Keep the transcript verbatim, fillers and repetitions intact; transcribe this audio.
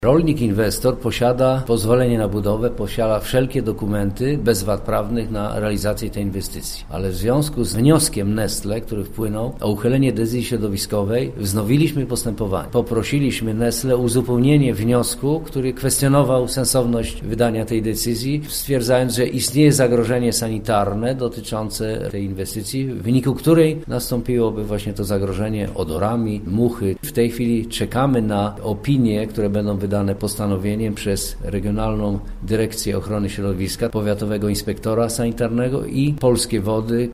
Rolnik inwestor posiada pozwolenie na budowę, posiada wszelkie dokumenty bez wad prawnych na realizację tej inwestycji. Ale w związku z wnioskiem Nestle, który wpłynął o uchylenie decyzji środowiskowej, wznowiliśmy postępowanie. Poprosiliśmy Nestle o uzupełnienie wniosku, który kwestionował sensowność wydania tej decyzji, stwierdzając, że istnieje zagrożenie sanitarne dotyczące tej inwestycji, w wyniku której nastąpiłoby właśnie to zagrożenie odorami, muchy. W tej chwili czekamy na opinie, które będą wydane dane postanowieniem przez Regionalną Dyrekcję Ochrony Środowiska, Powiatowego Inspektora Sanitarnego i Polskie Wody.